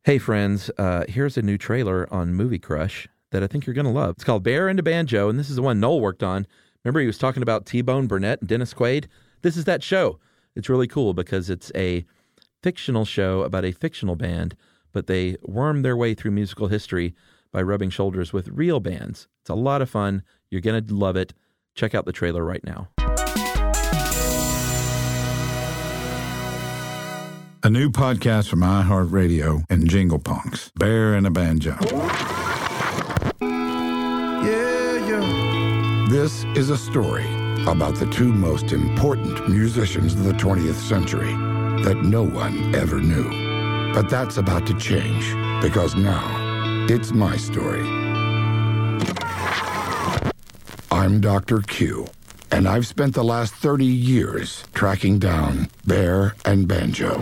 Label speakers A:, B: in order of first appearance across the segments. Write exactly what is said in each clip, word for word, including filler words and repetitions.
A: Hey friends, uh, here's a new trailer on Movie Crush that I think you're going to love. It's called Bear and a Banjo, and this is the one Noel worked on. Remember he was talking about T-Bone Burnett and Dennis Quaid? This is that show. It's really cool because it's a fictional show about a fictional band, but they worm their way through musical history by rubbing shoulders with real bands. It's a lot of fun. You're going to love it. Check out the trailer right now.
B: A new podcast from iHeartRadio and Jingle Punks, Bear and a Banjo. Yeah, yeah. This is a story about the two most important musicians of the twentieth century that no one ever knew. But that's about to change, because now it's my story. I'm Doctor Q, and I've spent the last thirty years tracking down Bear and Banjo.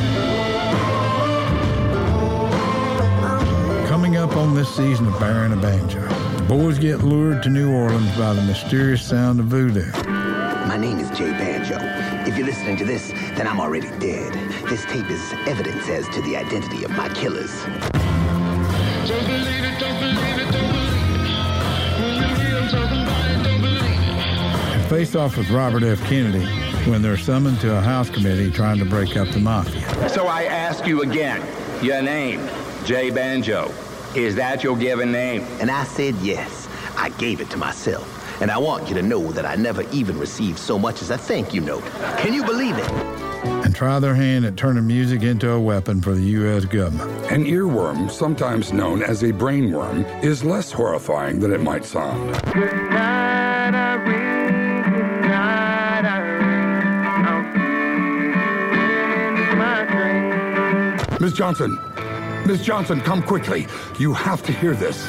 B: Coming up on this season of Bear and a Banjo, the boys get lured to New Orleans by the mysterious sound of voodoo.
C: My name is Jay Banjo. If you're listening to this, then I'm already dead. This tape is evidence as to the identity of my killers.
D: Don't believe it, don't believe it, don't believe it. When you hear them talking about it, don't believe it.
B: And face off with Robert F. Kennedy when they're summoned to a House committee trying to break up the mafia.
E: So I ask you again, your name, Jay Banjo. Is that your given name?
C: And I said yes. I gave it to myself. And I want you to know that I never even received so much as a thank you note. Can you believe it?
B: And try their hand at turning music into a weapon for the U S government.
F: An earworm, sometimes known as a brainworm, is less horrifying than it might sound.
D: Good night, Irene. Good night, Irene. I'll see you in my dreams.
F: Miss Johnson, Miss Johnson, come quickly. You have to hear this.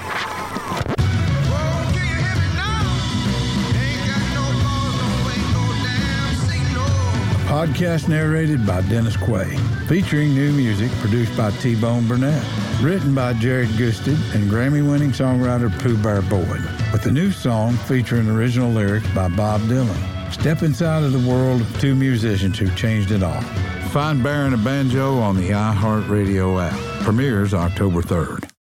B: Podcast narrated by Dennis Quaid, featuring new music produced by T-Bone Burnett, written by Jared Gusted and Grammy-winning songwriter Pooh Bear Boyd, with a new song featuring original lyrics by Bob Dylan. Step inside of the world of two musicians who changed it all. Find Bear and a Banjo on the iHeartRadio app. Premieres October third.